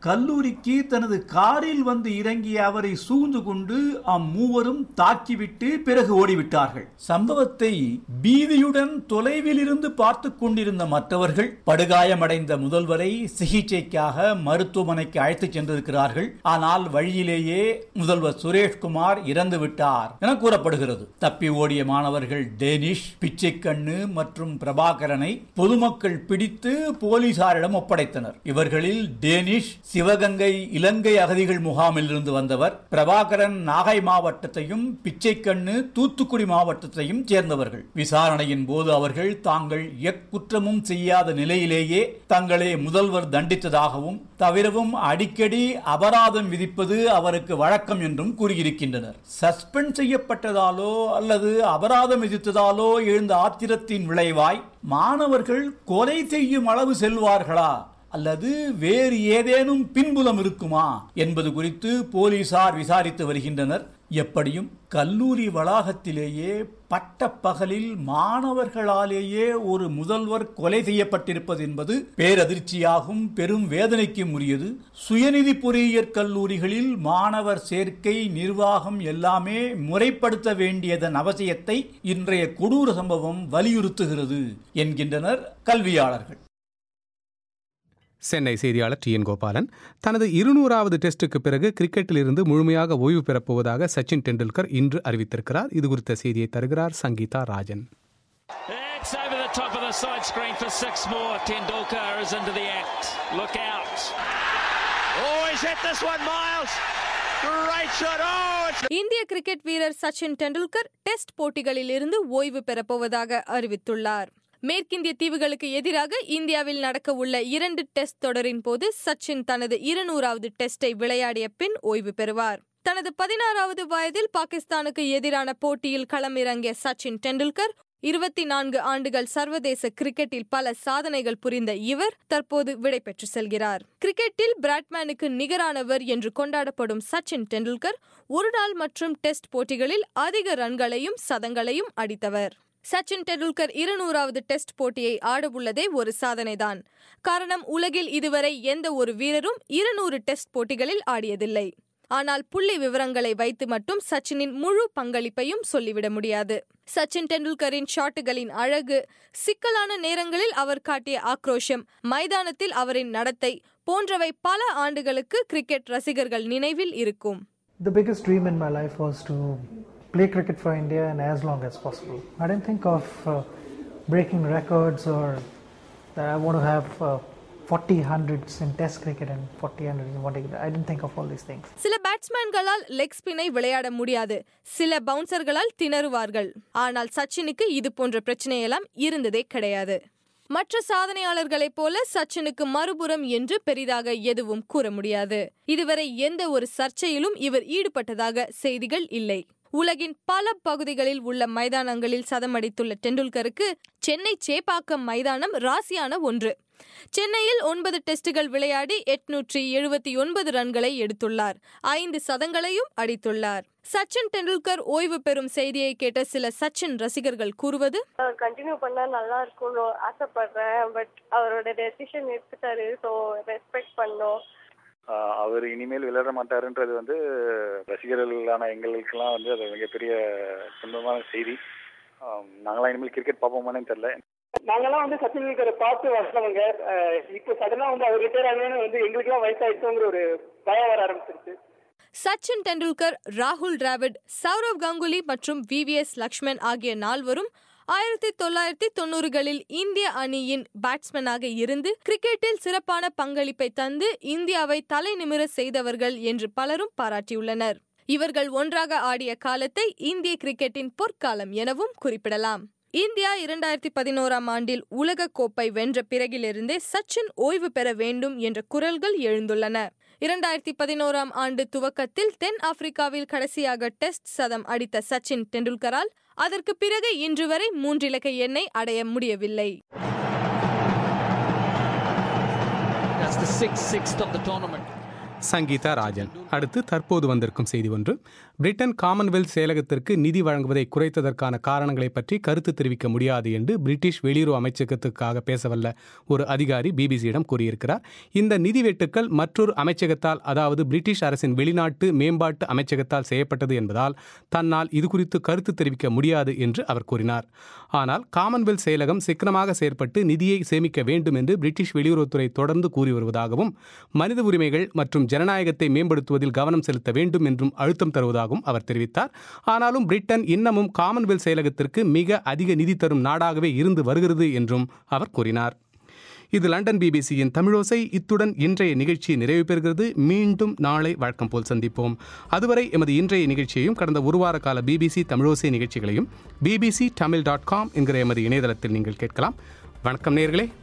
[SPEAKER 15] கல்லூரிக்கு தனது காரில் வந்து இறங்கிய அவரை சூழ்ந்து கொண்டு அம்மூவரும் தாக்கிவிட்டு பிறகு ஓடிவிட்டார்கள். சம்பவத்தை பீதியுடன் தொலைவில் இருந்து பார்த்து கொண்டிருந்த மற்றவர்கள் படுகாயமடைந்த முதல்வரை சிகிச்சைக்காக மருத்துவமனைக்கு அழைத்துச் சென்றிருக்கிறார்கள். ஆனால் வழியிலேயே முதல்வர் சுரேஷ்குமார் இறந்து விட்டார் என கூறப்படுகிறது. தப்பி ஓடிய மாணவர்கள் டேனிஷ், பிச்சைக்கண்ணு மற்றும் பிரபாகரனை பொதுமக்கள் பிடித்து போலீசாரிடம் ஒப்படைத்தனர். இவர்களில் டேனிஷ் சிவகங்கை இலங்கை அகதிகள் முகாமில் இருந்து வந்தவர், பிரபாகரன் நாகை மாவட்டத்தையும் பிச்சைக்கண்ணு தூத்துக்குடி மாவட்டத்தையும் சேர்ந்தவர்கள். விசாரணையின் போது அவர்கள் தாங்கள் எக்குற்றமும் செய்யாத நிலையிலேயே தங்களை முதல்வர் தண்டித்ததாகவும் தவிரவும் அடிக்கடி அபராதம் விதிப்பது அவருக்கு வழக்கம் என்றும் கூறியிருக்கின்றனர். சஸ்பெண்ட் செய்யப்பட்டதாலோ அல்லது அபராதம் விதித்ததாலோ எழுந்த ஆத்திரத்தின் விளைவாய் மாணவர்கள் கொலை செய்யும் அளவு செல்வார்களா அல்லது வேறு ஏதேனும் பின்புலம் இருக்குமா என்பது குறித்து போலீசார் விசாரித்து வருகின்றனர். எப்படியும் கல்லூரி வளாகத்திலேயே பட்ட பகலில் மாணவர்களாலேயே ஒரு முதல்வர் கொலை செய்யப்பட்டிருப்பது என்பது பேரதிர்ச்சியாகும், பெரும் வேதனைக்கும் உரியது. சுயநிதி பொறியியற் கல்லூரிகளில் மாணவர் சேர்க்கை, நிர்வாகம் எல்லாமே முறைப்படுத்த வேண்டியதன் அவசியத்தை இன்றைய கொடூர சம்பவம் வலியுறுத்துகிறது என்கின்றனர் கல்வியாளர்கள்.
[SPEAKER 1] சென்னை செய்தியாளர் டி.என். கோபாலன். தனது 200வது டெஸ்டுக்கு பிறகு கிரிக்கெட்டில் இருந்து முழுமையாக ஓய்வு பெறப்போவதாக சச்சின் டெண்டுல்கர் இன்று அறிவித்திருக்கிறார். இது குறித்த செய்தியை தருகிறார் சங்கீதா ராஜன்.
[SPEAKER 16] இந்திய கிரிக்கெட் வீரர் சச்சின் டெண்டுல்கர் டெஸ்ட் போட்டிகளில் இருந்து ஓய்வு பெறப்போவதாக அறிவித்துள்ளார். மேற்கிந்திய தீவுகளுக்கு எதிராக இந்தியாவில் நடக்க உள்ள 2 டெஸ்ட் தொடரின் போது சச்சின் தனது 200வது டெஸ்டை விளையாடிய பின் ஓய்வு பெறுவார். தனது 16வது வயதில் பாகிஸ்தானுக்கு எதிரான போட்டியில் களமிறங்கிய சச்சின் டெண்டுல்கர் 24 ஆண்டுகள் சர்வதேச கிரிக்கெட்டில் பல சாதனைகள் புரிந்த இவர் தற்போது விடைபெற்று செல்கிறார். கிரிக்கெட்டில் பிராட்மேனுக்கு நிகரானவர் என்று கொண்டாடப்படும் சச்சின் டெண்டுல்கர் ஒருநாள் மற்றும் டெஸ்ட் போட்டிகளில் அதிக ரன்களையும் சதங்களையும் அடித்தவர். சச்சின் டெண்டுல்கர் 200வது டெஸ்ட் போட்டியை ஆடவுள்ளதே ஒரு சாதனைதான். காரணம், உலகில் இதுவரை எந்த ஒரு வீரரும் 200 டெஸ்ட் போட்டிகளில் ஆடியதில்லை. ஆனால் புள்ளி விவரங்களை வைத்து மட்டும் சச்சினின் முழு பங்களிப்பையும் சொல்லிவிட முடியாது. சச்சின் டெண்டுல்கரின் ஷாட்டுகளின் அழகு, சிக்கலான நேரங்களில் அவர் காட்டிய ஆக்ரோஷம், மைதானத்தில் அவரின் நடத்தை போன்றவை பல ஆண்டுகளுக்கு கிரிக்கெட் ரசிகர்கள் நினைவில் இருக்கும்.
[SPEAKER 17] The biggest dream in my life was to play cricket for India and as long as possible. I didn't think of breaking records or that I want to have 40 hundreds in test cricket and 40 hundreds in one day. I didn't think of all these things.
[SPEAKER 16] சில பேட்ஸ்மேன்களால் leg ஸ்பினை விளையாட முடியாது, சில பவுன்சர்களால் திணறுவார்கள். ஆனால் சச்சினுக்கு இது போன்ற பிரச்சனையெல்லாம் இருந்ததே கிடையாது. மற்ற சாதனையாளர்களைப் போல சச்சினுக்கு மறுபுறம் என்று பெரிதாக எதுவும் கூற முடியாது. இதுவரை எந்த ஒரு சர்ச்சையிலும் இவர் ஈடுபட்டதாக செய்திகள் இல்லை. உலகின் பல பகுதிகளில் உள்ள மைதானங்களில் சதமடித்துள்ள டெண்டுல்கருக்கு சென்னை சேப்பாக்கம் மைதானம் ராசியான ஒன்று. சென்னையில் 9 டெஸ்டுகள் விளையாடி 879 ரன்களை எடுத்துள்ளார். 5 சதங்களையும் அடித்துள்ளார். சச்சின் டெண்டுல்கர் ஓய்வு பெறும் செய்தியை கேட்ட சில சச்சின் ரசிகர்கள் கூறுவது,
[SPEAKER 18] கண்டினியூ பண்ணா நல்லா இருக்கும்னு ஆசைப்படுறேன். பட் அவரோட டெசிஷன் எடுத்துட்டாரு, ஸோ ரெஸ்பெக்ட் பண்ணோம்.
[SPEAKER 19] அவர் இனிமேல் விளையாட மாட்டாருன்றது வந்து ரசிகர்களான எங்களுக்கெல்லாம் வந்து அது மிகப்பெரிய துன்பமான செய்தி. நாங்களாம் இனிமேல் கிரிக்கெட் பார்ப்போமானே தெரியல.
[SPEAKER 20] நாங்கெல்லாம் வந்து சச்சின் டெண்டுல்கரை பார்த்து வந்தவங்க. இப்போ சடனா வந்து அவர் ரிட்டையர் ஆகணும்னு வந்து எங்களுக்கெல்லாம் வயசாயிடுச்சுங்கிற ஒரு பயம் வர ஆரம்பிச்சிருச்சு.
[SPEAKER 16] சச்சின் டெண்டுல்கர், ராகுல் டிராவிட், சௌரவ் கங்குலி மற்றும் VVS லக்ஷ்மன் ஆகிய 4வரும் 1990களில் இந்திய அணியின் பேட்ஸ்மேனாக இருந்து கிரிக்கெட்டில் சிறப்பான பங்களிப்பை தந்து இந்தியாவை தலை நிமிர செய்தவர்கள் என்று பலரும் பாராட்டியுள்ளனர். இவர்கள் ஒன்றாக ஆடிய காலத்தை இந்திய கிரிக்கெட்டின் பொற்காலம் எனவும் குறிப்பிடலாம். இந்தியா 2011ஆம் ஆண்டில் உலக கோப்பை வென்ற பிறகிலிருந்தே சச்சின் ஓய்வு பெற வேண்டும் என்ற குரல்கள் எழுந்துள்ளன. 2011ஆம் ஆண்டு துவக்கத்தில் தென் ஆப்பிரிக்காவில் கடைசியாக டெஸ்ட் சதம் அடித்த சச்சின் டெண்டுல்கரால் அதற்கு பிறகு இன்று வரை 3 இலக்க எண்ணை அடைய முடியவில்லை.
[SPEAKER 1] சங்கீதா ராஜன். அடுத்து தற்போது வந்திருக்கும் செய்தி ஒன்று. பிரிட்டன் காமன்வெல்த் செயலகத்திற்கு நிதி வழங்குவதை குறைத்ததற்கான காரணங்களை பற்றி கருத்து தெரிவிக்க முடியாது என்று பிரிட்டிஷ் வெளியுறவு அமைச்சகத்துக்காக பேசவல்ல ஒரு அதிகாரி பிபிசியிடம் கூறியிருக்கிறார். இந்த நிதி வெட்டுக்கள் மற்றொரு அமைச்சகத்தால், அதாவது பிரிட்டிஷ் அரசின் வெளிநாட்டு மேம்பாட்டு அமைச்சகத்தால் செய்யப்பட்டது என்பதால் தன்னால் இது குறித்து கருத்து தெரிவிக்க முடியாது என்று அவர் கூறினார். ஆனால் காமன்வெல்த் செயலகம் சிக்கனமாக செயற்பட்டு நிதியை சேமிக்க வேண்டும் என்று பிரிட்டிஷ் வெளியுறவுத்துறை தொடர்ந்து கூறி வருவதாகவும், மனித உரிமைகள் மற்றும் ஜனநாயகத்தை மேம்படுத்துவதில் கவனம் செலுத்த வேண்டும் என்றும் அழுத்தம் தருவதாகவும் அவர் தெரிவித்தார். ஆனாலும் பிரிட்டன் இன்னமும் காமன்வெல்த் செயலகத்திற்கு மிக அதிக நிதி தரும் நாடாகவே இருந்து வருகிறது என்றும் அவர் கூறினார். இது லண்டன் பிபிசியின் தமிழோசை. இத்துடன் இன்றைய நிகழ்ச்சி நிறைவு பெறுகிறது. மீண்டும் நாளை வழக்கம் போல் சந்திப்போம். அதுவரை எமது இன்றைய நிகழ்ச்சியையும் கடந்த ஒரு வார கால பிபிசி தமிழோசை நிகழ்ச்சிகளையும் bbctamil.com என்கிற எமது இணையதளத்தில் நீங்கள் கேட்கலாம். வணக்கம் நேயர்களே.